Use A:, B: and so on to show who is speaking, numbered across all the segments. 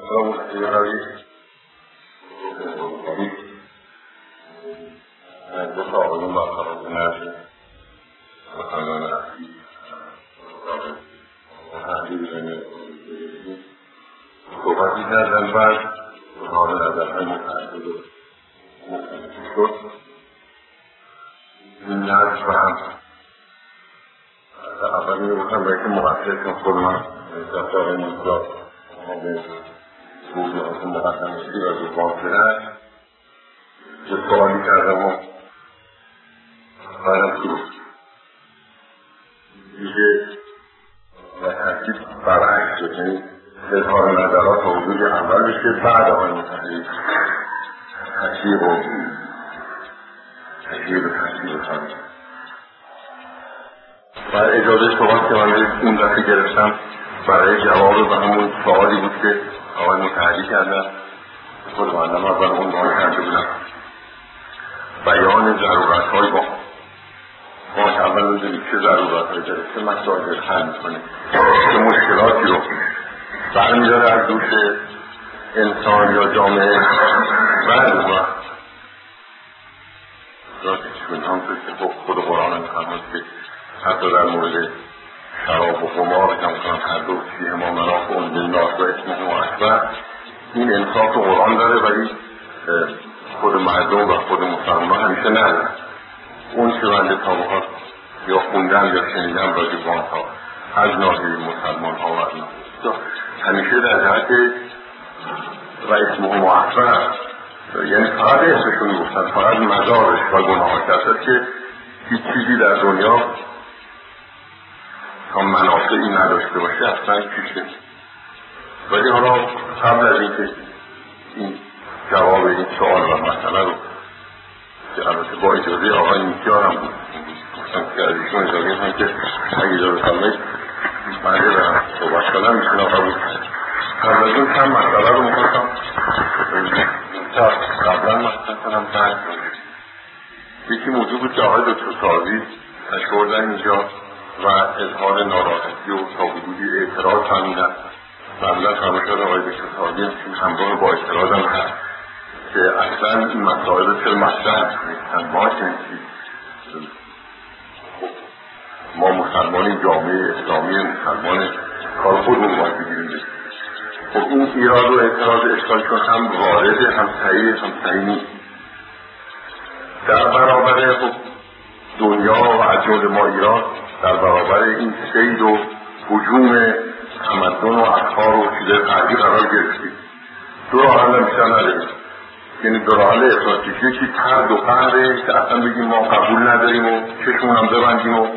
A: صحبتی کردن بعد حال نظرهای متعدد شد. این نرس و هم اول میگفتم باید که مقصر کن خود من دفتر میزاد به موضوعات مقدماتی و به باطلت یه سوالی کردم و بعدم شروع دیگه و ترکیب برعکس شد، یعنی اظهار نظرات و حضوری اول بشه بعد آقای متحدی تشریح و تشریح خواهد و اجازه صحبت که من اون دفعه گرفتم برای جواب به همون سوالی بود که آقای متحدی کردن. خود معلم اول عنوان کرده بودم بیان ضرورت‌های ما که اول بزنید چه ضرورت‌هایی داره، چه مسائل حل می‌کنه، چه مشکلاتی رو برمی‌داره از دوش انسان یا جامعه. بعد ما راستشون همطور که خود قرآن هم فرمود که حتی در مورد شراب و خمار که همکنان هر دو فیه ما منافع للناس و اسمه و اکبر، این انصاف قرآن داره ولی خود مردم و خود مسلمان همیشه نداره. اون که بنده تابقات یا خوندم یا شنیدم راجع به آنها از ناحیه مسلمان ها و از ناحیه همیشه در جهت و اسمه و اکبر، یعنی فقط اسمشون گفتن، فقط مدارش و گناهاش هست که هیچ چیزی در دنیا تا منافعی نداشته باشه اصلا پیش نمیاد. ولی حالا قبل از اینکه این جواب این سوال و مسئله رو که البته با اجازه آقای نیکیار هم بود گفتم که از ایشون اجازه هم که اگه اجازه فرمایید بنده برم صحبت کنم میشون قبول کنم. قبل از این چند مسئله رو میخواستم قبلا مطرح کنم. بعد یکی موضوع بود که آقای دکتر ساوی تشکردن اینجا و اظهار ناراحتی و تا حدودی اعتراض فرمودن. معمولا فرمایشات آقای دکتر ساوی همراه با اعتراض هم هست که اصلا این مسائل رو چرا مطرح نیستن. ما ما مسلمان جامعه اسلامی مسلمان کار خودمون باید بگیریم. خب این ایراد و اعتراض اشکالشون هم وارده هم صحیح نیست. در برابر خب دنیا و از جمله ما ایران در برابر این سید و هجوم تمدن و افکار و چیزهای غربی قرار گرفتیم. دو راه حل بیشتر نداریم، یعنی دو راه حل افراطی، یکی طرد و قهره که اصلا بگیم ما قبول نداریم و چشمون هم ببندیم و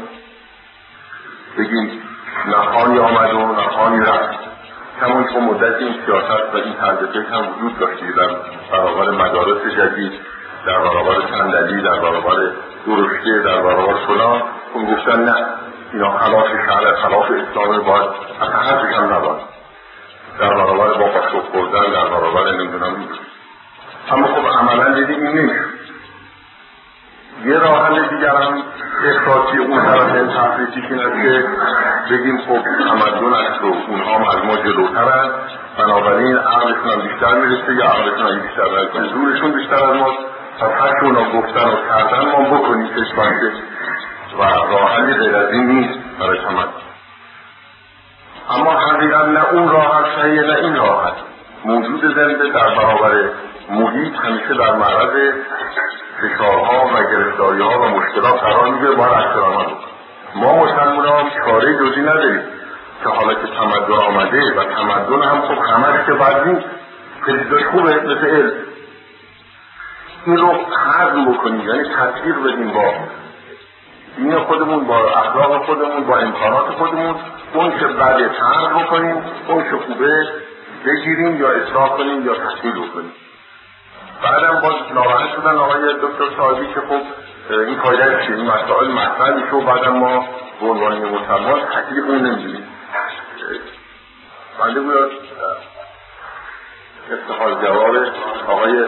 A: بگیم نخانی آمد و نخانی رفت. همون که مدت این سیاست و این طرز فکر هم وجود داشتی در برابر مدارس جدید، در برابر صندلی، در برابر درشته، در برابر فلان. اون گفتن نه، اینا خلاف شرع، خلاف اسلام، باید اصلا حرفش هم نباید. در برابر با قاشق خوردن، در برابر نمیدونم این. اما خب عملا دیدیم این نمیشه. یه راه حل دیگر هم افراطی اون طرف تفریطی اینه که بگیم خب تمدن است و اونها هم از ما جلوترن، بنابراین عقلشون هم بیشتر میرسه یا عقلشون هم بیشتر میرسه، زورشون بیشتر از ماست، پس هر که اونا گفتن و کردن ما بکنیم کشبانده و راه حلی غیر از این نیست برای تمدن. اما حقیقت نه اون راه حل صحیحه نه این راه حل. موجود زنده در برابر محیط همیشه در معرض فشارها و گرفتاریها و مشکلات قرار میگیره. باید احترام بود. ما مسلمان‌ها چاره جزی نداریم که حالا که تمدن آمده و تمدن هم خب همش که بد نیست، خیلی خوبه مثل علم، این رو هضم بکنیم، یعنی تطبیق بدیم با دین خودمون، با اخلاق خودمون، با امکانات خودمون. اون که بعد تغییر بکنیم، اون که خوبه بگیریم یا اصلاح کنیم یا تکمیل بکنیم. بعدم باز ناراحت شدن آقای دکتر ساوی که خب این فایده چیه، این مسائل مطرح میشه و بعدم ما به عنوان مسلمان تکلیف اون نمیدونیم. بنده باید استحال جواب آقای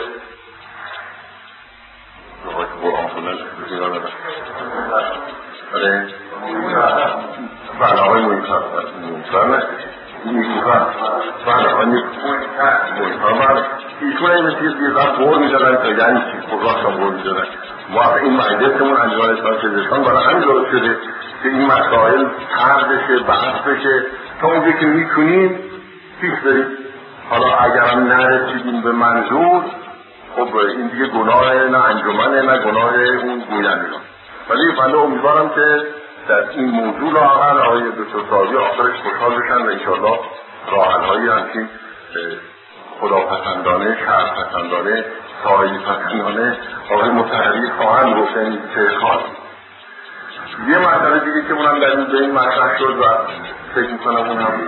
A: قرآن خوندن بسیار ندارم. بله آقای مویفر نشد نیکوفر، بله آقای نیکوفر کنیم. من ایشون این مثل دیگر بور می‌زدن تا یعنی چی خود راست هم بور می‌زدن. ما این مجلسمون انجمن اسلامی پزشکان برای همین درست شده که این مسائل طرح بشه، بحث بشه، تا اونجا که میتونیم پیش بریم. حالا اگرم نرسیدیم به منظور، خب این دیگه گناه نه انجمنه نه گناه اون گویندگان. ولی بنده امیدوارم که در این موضوع لااقل آقای دکتر سعدی آخرش خوشحال بشن و انشاءالله راه‌حل‌هایی همچین خداپسندانه، شهرپسندانه، سایه‌پسندانه آقای مطهری خواهند گفتن چه خواهد. یه مسئله دیگه که اونم در این مطرح شد و فکر میکنم اون هم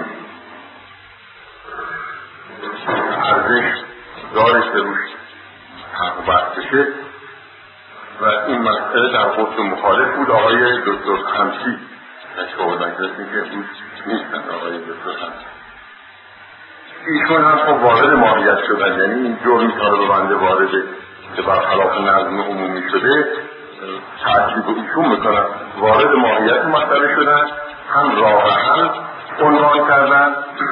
A: ارزش داره که روش حق بحث بشه و این مسئله در قطب مخالف بود. آقای دکتر خمسی تشکر نکرسیم که روش نیستن. آقای دکتر خمسی ایشون هم خب وارد ماهیت شدن، یعنی این جرمی کار به بنده وارده که برخلاف نظم عمومی شده تأکید ایشون میکنن وارد ماهیت مسئله شدن، هم راه حل عنوان کردن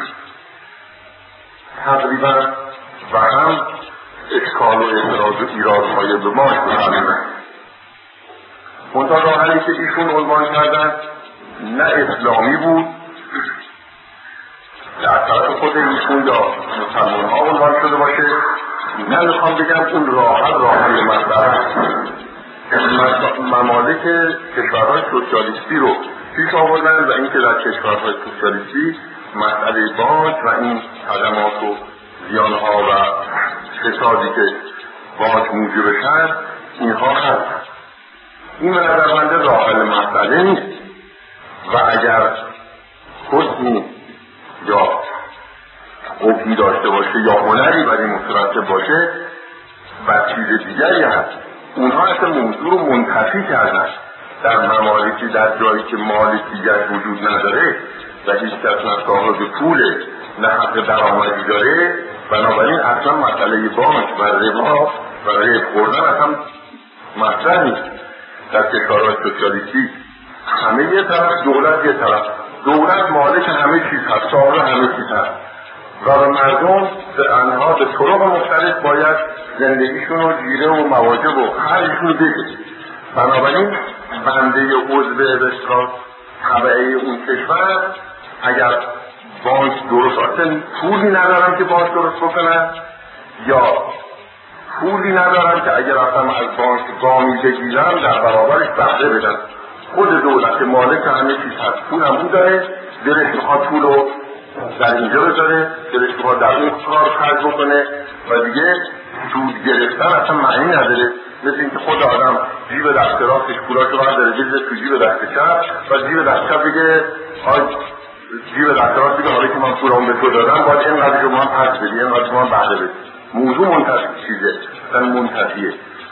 A: تقریبا و هم اشکال و اعتراض و ایرادهای به ما شدن. منتها راه حلی که ایشون عنوان کردن نه اسلامی بود که از طرف خود ایشون یا مسلمان ها عنوان شده باشه، نه میخوام بگم اون راه حل مسئله ممالک کشورهای سوسیالیستی رو پیش آوردن و اینکه در کشورهای سوسیالیستی مسئله بانک و این خدمات و زیانها و فسادی که بانک موجب شد اینها هست. این به نظر بنده راه حل مسئله نیست و اگر حسنی یا قوی داشته باشه یا هنری برای مترتب باشه و چیز دیگری هست. اونها اصلا موضوع رو منتفی کردن در ممالکی در جایی که مالکیت وجود نداره و هیچ کس نه صاحب پوله نه حق درآمدی داره، بنابراین اصلا مسئله بانک و ربا و ریب خوردن اصلا مطرح نیست. در کشورهای سوسیالیستی همه یه طرف، دولت یه طرف، دولت مالک همه چیز هست، صاحب همه چیز هست و به مردم به انها به طرق مختلف باید زندگیشون و جیره و مواجب و هرشون بده. بنابراین بنده عضو به اصطلاح تبعه اون کشور اگر بانک درست اصلا پولی ندارم که بانک درست بکنن یا پولی ندارم که اگر اصلا از بانک وامی بگیرم در برابرش بهره بدن. خود دولت مالک همه چیز هست، پول هم اون داره، دلش میخواد پول رو در اینجا بذاره، دلش میخواد در اون کار خرج بکنه و دیگه سود گرفتن اصلا معنی نداره. مثل اینکه خود آدم جیب دست راستش پولاشو برداره بذاره تو جیب دست چپ و جیب دست چپ بگه جیب دست راست بگه حالا که من پولام به تو دادم باید اینقدر شما هم پس بدی، اینقدر شما هم بهره بدی. موضوع منتفی چیزه، اصلا منتفیه.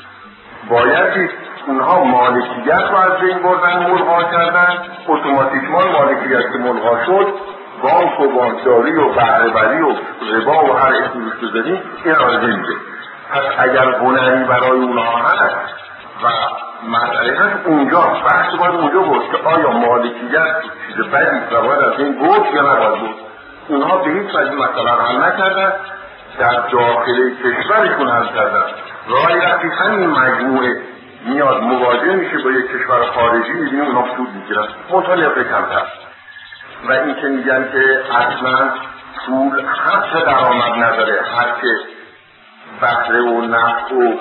A: باید اونها مالکیت رو از بین بردن، ملغا کردن، اتوماتیکمان مالکیت که ملغا شد بانک و بانکداری و بهره‌وری و ربا و هر اسمی روش بزنیم این را نمیده. پس اگر هنری برای اونها هست و مسئله هست اونجا بحث باید اونجا بود که آیا مالکیت چیز بدی و باید از این بود یا نباید بود. اونها به هیچ وجه مسئله رو حل نکردن، در داخل کشورشون حل کردن. راهی رفتی همین مجموعه میاد مواجه میشه با یک کشور خارجی، میبینیم اونا سود میگیرن مطالعه کمتر. و این که میگن که اصلا پول حق درآمد نداره، حق بهره و نفع و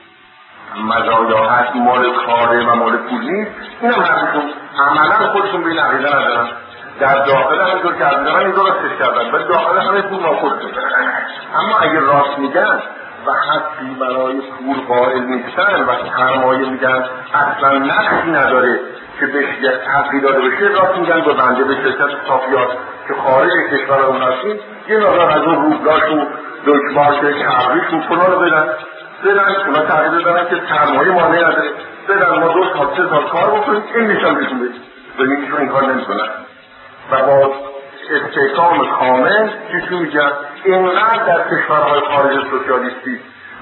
A: مزایا هست، مال کاره و مال پول نیست. این هم حقشون عملا خودشون به این عقیده ندارن. در داخل همینطور که از این درستش کردن ولی داخل همه پول ناخودشون. اما اگر راست میگن و حقی برای پول قائل نیستن و سرمایه میگن اصلا نقصی نداره که بهش یک حقی داده بشه، راست میگن به بنده به شرکت صافیات که خارج کشور اون هستیم یه مقدار از اون روبلاش و دکمارک چربیش و فلان رو بدن اونا تغییر دارن که سرمایه مانع نداره، بدن ما 2 سال 3 سال کار بکنیم این نشان بهشون بدیم ببینیم ایشون این کار نمیکنن و با استحکام کامل چیزی میگن اینقدر در کشورهای خارج سوسیالیستی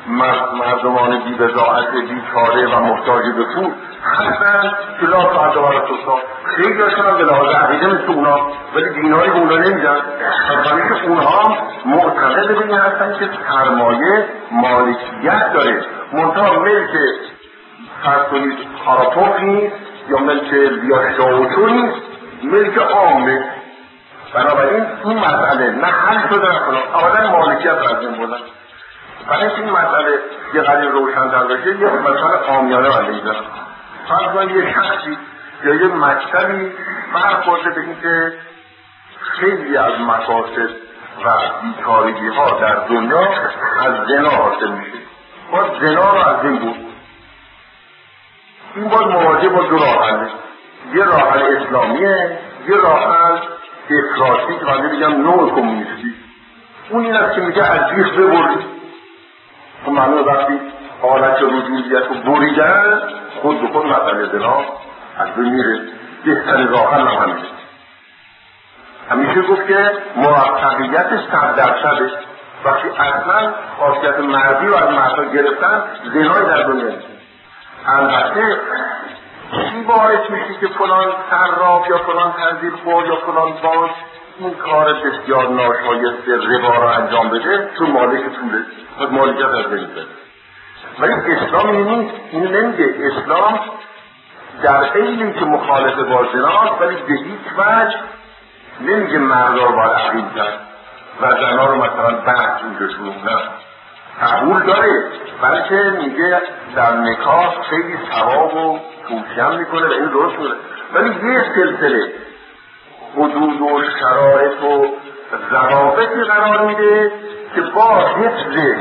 A: مردمان بی‌بضاعت بیچاره و محتاج به پول هستن که لا فرد و رسولان خیلی هاشون هم به لحاظ عقیده مثل اونا، ولی دیناری به اونا نمیدن. پس که اونها معتقد به این هستن که سرمایه مالکیت داره، منتها ملک فرض کنید آراپوف نیست یا ملک لیاشاوچو نیست، ملک عامه. بنابراین این مسئله نه حل شده نکنم اولا مالکیت را از این بودن. برای این مسئله یه قدر روشن در بشه یه مسئله عامیانه من میزن. فرض کنید یه شخصی یا یه مکتبی برخورده به این که خیلی از مفاسد و بیچارگی ها در دنیا از زنا حاصل میشه، باید زنا رو از این بود. این باید مواجه با دو راه حله، یه راه حل اسلامیه، یه راه حل افراطی که من بگم نوع کمونیستی. اون این است که میگه از جیخ ببرید. خب معنی وقتی حالت رجولیت رو بریدن خود به خود مسئله زنا از بین میره. بهترین راه حل هم همیشه همیشه گفت که موفقیت 100%. وقتی اصلا خاصیت مردی رو از مردها گرفتن زنای در دنیا نیست. البته چی باعث میشه که فلان صراف یا فلان تنزیل خور یا فلان بانک این کار بسیار ناشایست ربا رو انجام بده؟ چون مالک پوله، خود مالکیت از بین بره. ولی اسلام این نیست، این نمیگه. اسلام در عینی که مخالف با زناست ولی به هیچ وجه نمیگه مردا رو باید عقیم کرد و زنا رو مثلا بحث اونجاشون، نه، قبول داره، بلکه میگه در نکاح خیلی ثواب و توصیه میکنه و این درست میکنه، ولی یه سلسله حدود و شرایط و ضوابطی قرار میده که با حفظ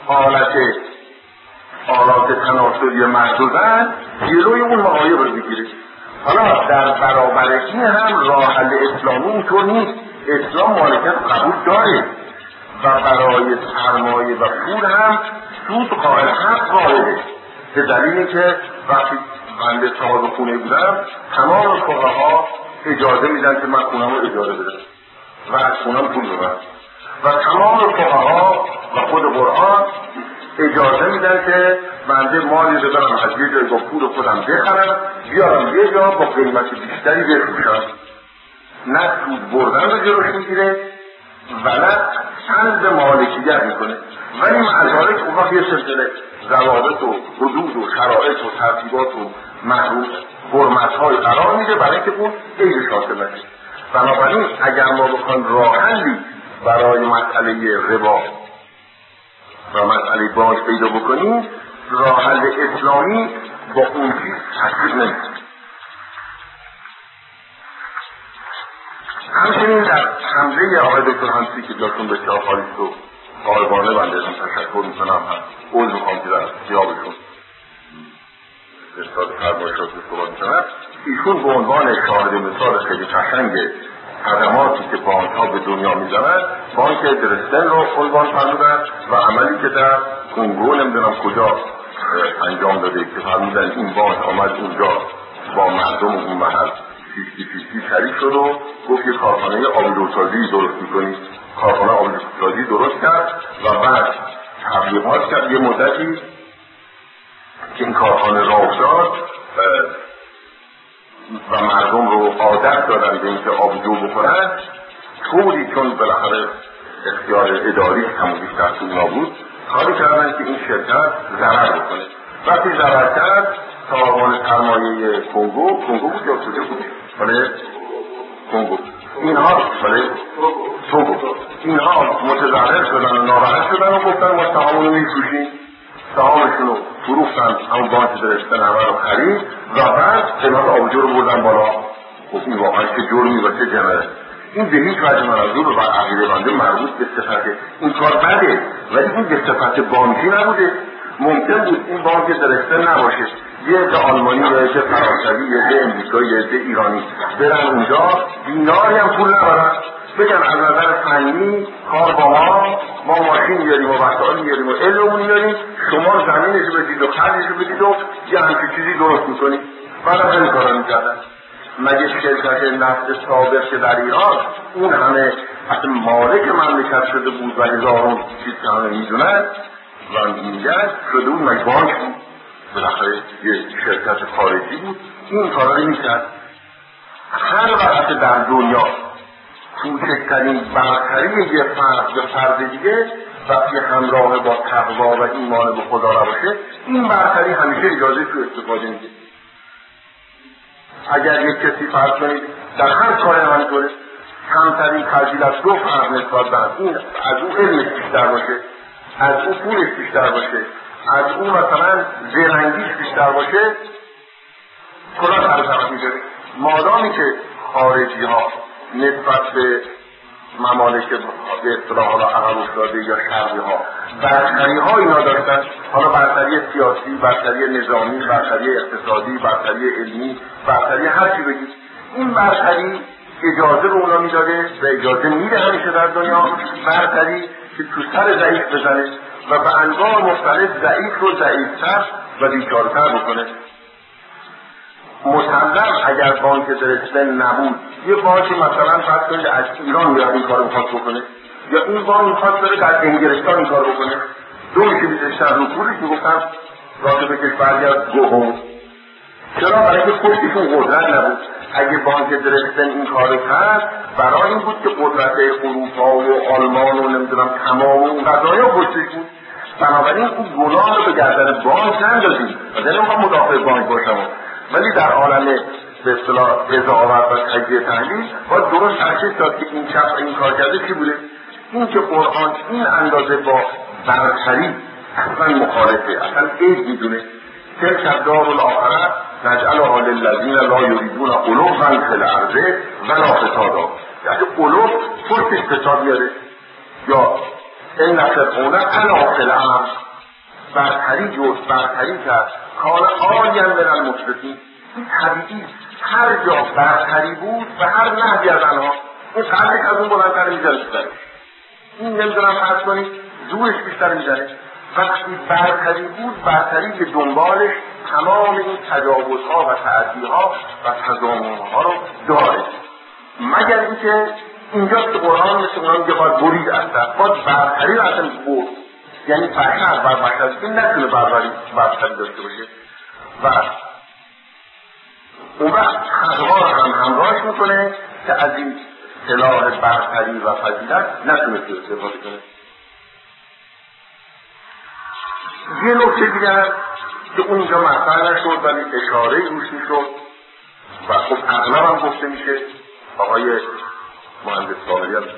A: آلات تناسلی مرد و زن جلوی اون معایب رو بگیره. حالا در برابر این هم راه حل اسلامی اینطور نیست. اسلام مالکیت قبول داره و برای سرمایه و پول هم سود قائل حق قائله، به دلیلی که وقتی بنده صاحب خونه بودم تمام فقها اجازه میدن که من خونم رو اجاره بدم و از خونم پول ببرم و تمام فقها و خود قرآن اجازه میدن که بنده مالی ببرم از یه جای با پول خودم بخرم بیارم یه جا با قیمت بیشتری بفروشم. نه سود بردن رو جلوش میگیره و نه سلب مالکیت میکنه، ولی معذارت اون وقت یه سلسله ضوابط و حدود و شرایط و ترتیبات و محروم حرمت‌های قرار میده برای اینکه اون عیبش حاصل نشه. بنابراین اگر ما بخوایم راه حلی برای مسئله ربا و مسئله بانک پیدا بکنیم، راه حل اسلامی با اون چیز تشکیل نمیشه. همچنین در حمله آقای دکتر همسی که داشتون به شاه خالیست و قائبانه بنده هم تشکر میکنم، هم عوض میخوام که در سیابشون استاد فرمایشات صحبت میکنم. ایشون به عنوان شاهد مثال خیلی قشنگ خدماتی که بانک ها به دنیا میزنند بانک درستن رو عنوان فرمودن و عملی که در کنگو نمیدونم کجا انجام داده که فرمودن این بانک آمد اونجا با مردم اون محل 50-50 شریک شد و گفت یه کارخانه آبیروسازی درست میکنید. کارخانه آبیروسازی درست کرد و بعد تبلیغات کرد یه مدتی که این کارخانه راه افتاد و مردم رو عادت دادن به اینکه آبجو بخورن، طوری چون بالاخره اختیار اداری کمونیست در طول نابود کاری کردن که این شرکت ضرر بکنه. وقتی ضرر کرد سازمان سرمایه کنگو بود یا کجا بود؟ بله کنگو. اینها متضرر شدن و ناراحت شدن و گفتن ما سهامون رو میفروشیم. سهامشون رو فروختن، همون بانک درستن همه رو خرید و بعد قیمت آبجو رو بردن بالا. خب این واقعا که جرمی و چه جنره. این به هیچ وجه منظور و عقیده بنده مربوط به صفت این کار بده، ولی این به صفت بانکی نبوده. ممکن بود این بانک درسته نباشه، یه عده آلمانی یا یه فرانسوی یا یه امریکایی یا یه ایرانی برن اونجا دیناری هم پول نبرن، بگن از نظر فنی کار با ما ماشین میاریم و وسایل میاریم و علمون میاریم، شما زمینشو بدید و خرجشو بدید و یه همچین چیزی درست میکنید. بعد از این کارا میکردن. مگه شرکت نفت سابق که در ایران اون همه اصلا مالک مملکت شده بود و هزارون چیز که همه میدونن، و میگه شده بود مجبانک بود، بالاخره یه شرکت خارجی بود، این کارا رو میکرد. هر وقت در دنیا کوچکترین برتری یه فرد به فرد دیگه وقتی همراه با تقوا و ایمان به خدا باشه، این برتری همیشه اجازه تو استفاده میده. اگر یک کسی فرض کنید در هر کار همینطوره، کمترین فضیلت دو فرد نسبت به این، از او علمش بیشتر باشه، از او پولش بیشتر باشه، از او مثلا زرنگیش بیشتر باشه، کلا سر طرف میذاره. مادامی که خارجی ها نسبت به ممالک به اصطلاح حالا عقب افتاده یا شرقی ها برتری ها اینا داشتن، حالا برتری سیاسی، برتری نظامی، برتری اقتصادی، برتری علمی، برتری هر چی بگید، این برتری اجازه به اونا میداده و اجازه میده همیشه در دنیا برتری که تو سر ضعیف بزنه و به انواع مختلف ضعیف رو ضعیفتر و بیچاره‌تر بکنه. مسلم اگر بانک درستن نبود، یه بانک مثلا فرض کنید از ایران میاد این کارو میخواد بکنه، یا این بانک میخواد بره در انگلستان این کارو بکنه، دو میشه میذاشتن رو پولش، میگفتن راجع به کشوری از گوهم. چرا؟ برای که پشتشون قدرت نبود. اگه بانک درستن این کارو کرد، برای این بود که قدرت اروپا و آلمان و نمیدونم تمام اون قضایا پشتش بود. بنابراین اون گناه رو به گردن بانک نندازیم. مثلا من مدافع بانک باشم، ولی در عالم به اصطلاح قضاوت و تجزیه تحلیل باید درست تشخیص داد که این شخص این کار کرده چی بوده. این که قرآن این اندازه با برتری اصلا مخالفه، اصلا عیب میدونه. تلک الدار الاخره نجعلها للذین لا یریدون علوا فی الارض ولا فسادا. یعنی علو پشتش فساد میاره، یا ان فرعون علا فی الارض، برتری جست، برتری کرد، کار آیم من المسرفین. این طبیعی هر جا برتری بود و هر نهی از آنها، این قلبش از اون بلندتر میزنه بیشتر، این نمیدونم فرض کنید زورش بیشتر میزنه. وقتی برتری بود، برتری که دنبالش تمام این تجاوزها و تعدیها و تضامنها رو داره، مگر اینکه اینجاست که قرآن مثل اونها میگه باید برید اصلا، باید برتری رو اصلا برد، یعنی بشر بر بشر که نتونه برتری داشته باشه و اون وقت تقوا هم همراهش میکنه که از این سلاح برتری و فضیلت نتونه استفاده کنه. یه نکته دیگر که اونجا مطرح نشد ولی اشاره روش میشد و خب اغلب هم گفته میشه، آقای مهندس سامری هم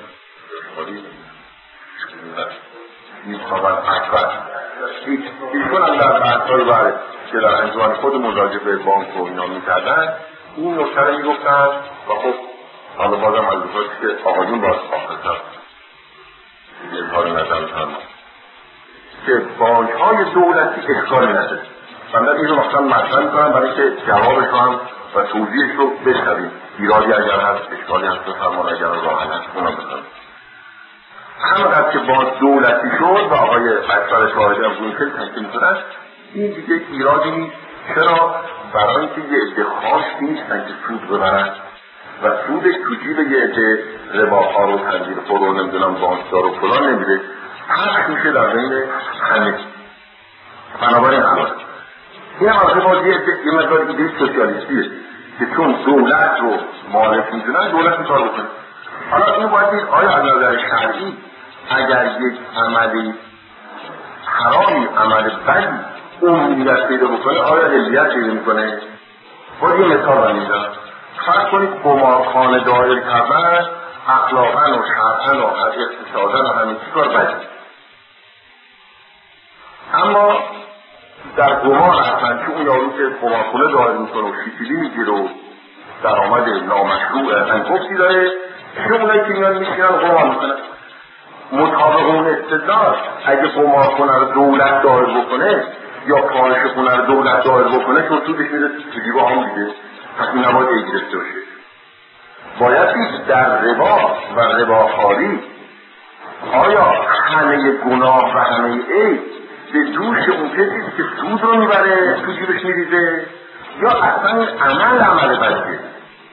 A: میخوابن اکبر ایشون هم در بحث‌های بعد که در انجمن خود مراجعه به بانک و اینا میکردن این نکته رو میگفتن و خب حالا بازم از بخواهی که آقایون باز آخرتر اظهار نظر میکنم که بانک‌های دولتی اشکالی نداره. من در این رو مثلا مطرح میکنم برای که جوابش هم و توضیحش رو بشنویم، ایرادی اگر هست، اشکالی هست بفرمان، اگر راه حل هست اونم بکنم. همونقدر که بانک دولتی شد و آقای اکبر شاهدی هم روی خیلی تحکیم کنند، این دیگه ایرادی نیست. چرا؟ برای اینکه یه عده خاص نیستن که سود ببرن و سودش تو جیب یه عده رباخوار و تنظیرخور و نمیدونم بانکدار و فلان نمیره، پخش میشه در بین همه. بنابراین همه این هم از باید یه مقدار ایده سوسیالیستیه که چون دولت رو مالک میدونن دولت این کار بکنه. حالا این باید دید آیا از نظر شرعی اگر یک عملی حرامی، عمل بدی عمومیت پیدا بکنه، آیا علیت پیدا میکنه؟ باید یه مثال رو میزنم. فرض کنید قمارخانه دایر کردن اخلاقا و شرعا و اقتصادا و همین چی کار بدی، اما در قمار اصلا که اون یارو که قمارخانه دایر میکنه و شکلی میگیره و درآمد نامشروع انگفتی داره، چه اونایی که میان میشینن قمار میکنن. مطابق اون استدلال اگه قمارخانه رو دولت دایر بکنه یا فاحشه خونه رو دولت دایر بکنه که سودش میره تو جیب هم دیگه، پس این نباید گرفته باشه. باید دید در ربا و رباخواری آیا همه گناه و همه عیب به دوش اون کسی که سود رو میبره تو جیبش میریزه، یا اصلا عمل بدیه؟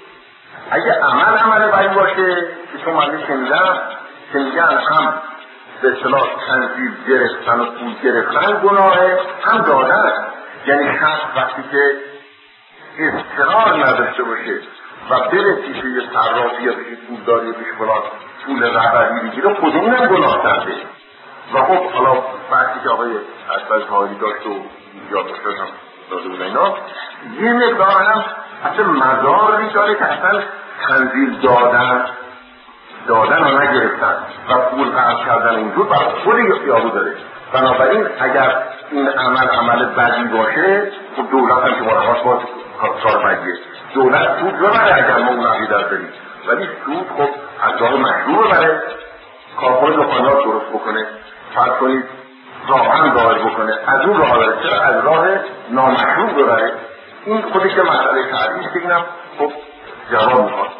A: اگه عمل بدی باشه که چون من شنیدم که میگن هم به اصطلاح تنزیل گرفتن و پول گرفتن گناهه، هم دادن. یعنی شخص وقتی که اصرار نداشته باشه و بره پیش یه صرافی یا پیش پولداری یا پیش فلان پول رهبری بگیره، خودمون هم گناه کرده. و خب حالا وقتی که آقای اکبر طاهری داشت و یادداشت‌هاش هم داده بود اینا، یه مقدار هم اصلا مداری داره که اصلا تنزیل دادن و نگرفتن و پول قرض کردن اینجور برای خود یارو داره. بنابراین اگر این عمل بدی باشه، خب دولت هم که مرهاش باز کار بدیه، دولت سود ببره اگر ما اون عقیدت داریم، ولی سود خب از راه مشروع ببره، کارخانه دکانیات درست بکنه، فرض کنید راهن ظاهر بکنه، از اون راه بره، چرا از راه نامشروع ببره؟ این خودش مسئله شرعی است که اینم خب جواب میخواد.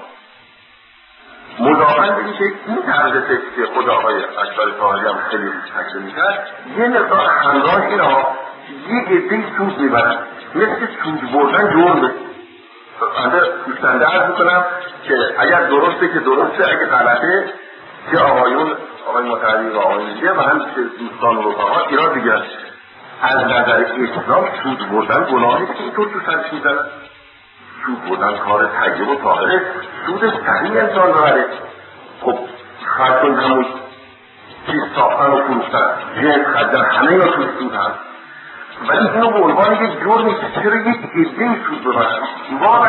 A: مضافاً به اینکه این طرز فکر که خود آقای اکبر طاهری هم خیلی روش تکیه میکرد، یه مقدار همراه اینها یه عده‌ای سود میبرن، مثل سود بردن جرمه. بنده پوشتنده عرض میکنم که اگر درسته که درسته، اگه غلطه که آقای متحری و آقای میگه و هم که دوستان و رفقا ایراد بگیرن. از نظر اسلام سود بردن گناهی که اینطور تو سرش میزنن. سود بردن کار طیب و طاهره، سود صحیح انسان ببره. خب فرض کنید همون چیز ساختن و فروختن، جنس خریدن، همه اینا توی سود هست، ولی اینو به عنوان یک جرمی که چرا یک عده‌ای سود ببرن. ما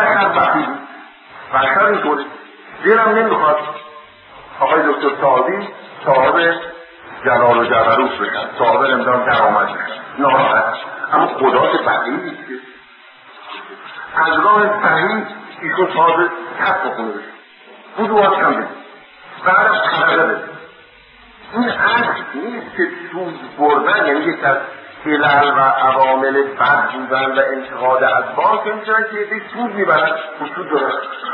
A: بشر اینطوری دلم نمیخواد آقای دکتر صاحبی صاحب جلال و جبروت بشن، صاحب نمیدونم درآمد بشن، ناراحت. اما خدا که بقیه نیست که از راه صحیح ایشون صاحب کسب بکنه بشه، بودوات کم بشه، بعدم طبقه بشه. این اصل نیست که سود بردن یعنی یک از علل و عوامل بد بودن و انتقاد از بانک میشن که یک سود میبرن و سود دارن.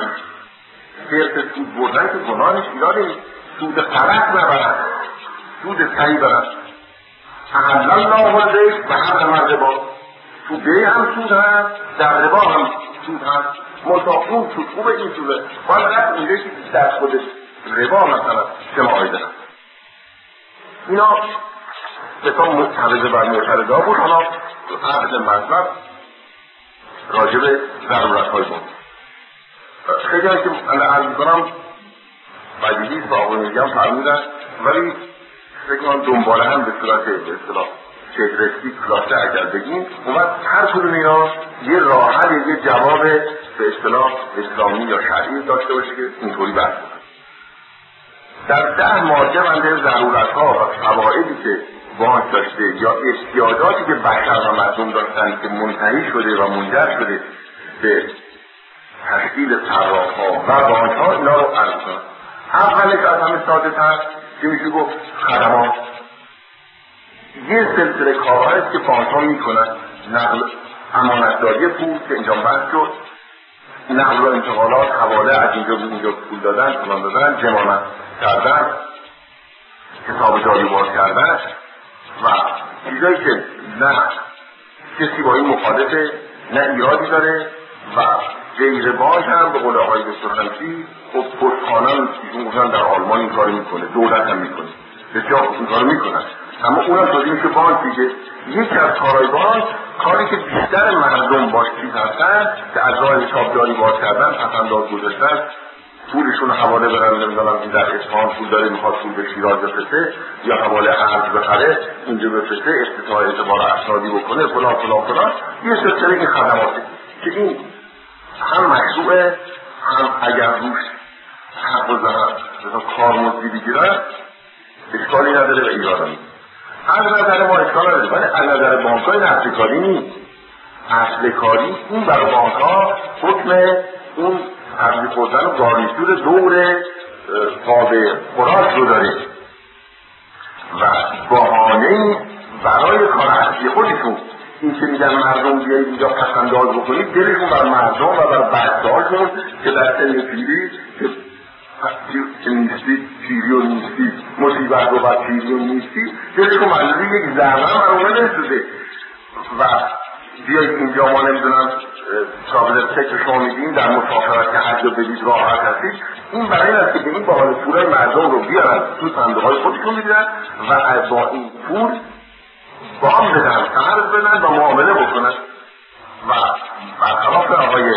A: فرق سود بردن که گناهش ایراد نیست، سود غلط نبرن، سود صحیح برن. احل الله البیع و حرم الربا. تو بیع هم سود هست، در ربا هم سود هست. متاخون سود خوبه، این سوده باید رفت اونجا که در خود ربا مثلا شماعی دارن. اینا بسیار متحرزه بر معترضا بود. حالا عقد مطلب راجب ضرورت های بود. خیلی هم که عرض میکنم بدیهی صاحب میگم فرمودن، ولی فکر کنم دنباله هم به صورت به اصطلاح شکرستی کلاسه اگر بگیم اومد هر کدوم اینا یه راه حل، یه جواب به اصطلاح اسلامی یا شرعی داشته باشه که اینطوری بحث کنه. در 10 ماده بنده ضرورت ها و فوائدی که بانک داشته یا احتیاجاتی که بشر و مردم داشتن که منتهی شده و منجر شده به تشکیل صراف‌ها و بانک‌ها، اینا رو عرض کنم. اولش از همه ساده تر که میشه گفت خدمات. یه سلسله کارهاییست که بانک‌ها میکنن، نقل امانتداری پول که اینجا بحث شد، نقل و انتقالات، حواله از اینجا به اونجا پول دادن، پولان دادن، ضمانت کردن، حساب جاری باز کردن و چیزایی که نه کسی با این مخالفه، نه ایرادی داره و غیر بانک هم به قول آقای دکتر خمسی خب پشتخانه میشون در آلمان این کار میکنه، دولت هم میکنه، بسیار این کار میکنن، اما اونم توضیح میشه بانک دیگه. یکی از کارهای بانک کاری که بیشتر مردم باش چیز هستن که از راه حسابداری باز کردن، پسنداز گذاشتن، پولشون حواله برن، نمیدونم این در اصفهان پول داره میخواد پول به شیراز بفرسته یا حواله ارز بخره اینجا بفرسته، افتتاح اعتبار اسنادی بکنه، فلان فلان فلان، یه سلسله این خدماته که این هم مشروعه، هم اگر روش حق و زحمت کارمزدی بگیرن اشکالی نداره و ایراد نیست. از نظر ما اشکال نداره، ولی از نظر بانک‌ها این اصل کاری نیست. اصل کاری این برای بانک‌ها حکم اون تبلیغ خوردن و گارنیتور دور قابل خوراک رو داره و بهانه‌ای برای کار اصلی خودشون. این که میگن مردم بیایید اینجا پسنداز بکنید، دلشون بر مردم و بر بچه‌هاشون که در سن پیری که نیستی، پیری و نیستی، مصیبت رو بر پیری و نیستی، دلشون منظوری یک زرمن بر اونه نشده و بیایید اینجا ما نمیدونم ترافل تک شما میدیم در مسافرت که حج رو بدید راحت هستید. این برای این است که به این بحال پولای مردم رو بیارن تو صندوقهای خودشون بگیرن و با این پول وام بدن، قرض بدن و معامله بکنن. و برخلاف آقای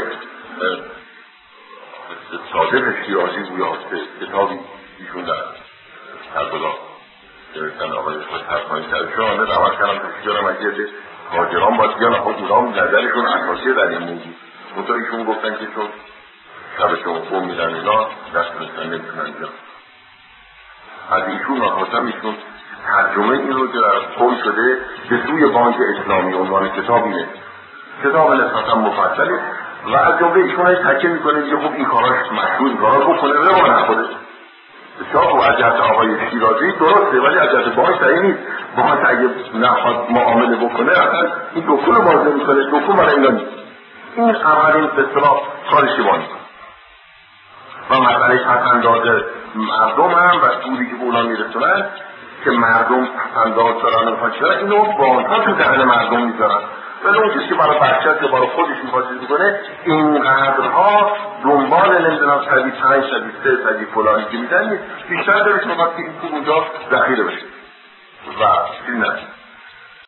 A: صادق شیرازی گویاسته کتابی ایشون در کربلا نوشتن آقای فرمایی سرشان دعوت کردم تشکیلم اگه تاجران باید بیان خود اونام نظرشون اساسیه در این موضوع. منطقه ایشون گفتن که چون شبشون قوم میدن اینا دست نستن نمیتونن بیان. از ایشون نخواستم ایشون ترجمه این رو که در قول شده به سوی بانک اسلامی عنوان کتابیه، کتاب نسبتا مفصلی و از جمله ایشون های تکیه میکنه که خب این کاراش مشهور کارا بکنه روا نخوره. بسیار خوب از جهت آقای شیرازی درسته، ولی از جهت بانک صحیح نیست. بانک اگه نخواد معامله بکنه اصلا این دکون رو بازده میکنه، دکون برای اینا نیست. این اولین به اصطلاح کار اشتباهی و مسئله پسنداز مردم هم و سودی که به اونا میرسونن که مردم پسنداز دارن و میخوان اینو بانک ها تو دهن مردم میذارن، ولی اون کسی که برای بچت یا برای خودش میخواد میکنه اینقدرها دنبال نمیدونم 105 103 100 فلانی که میدن بیشتر دارش میخواد که این پول اونجا ذخیره بشه و چیز نه.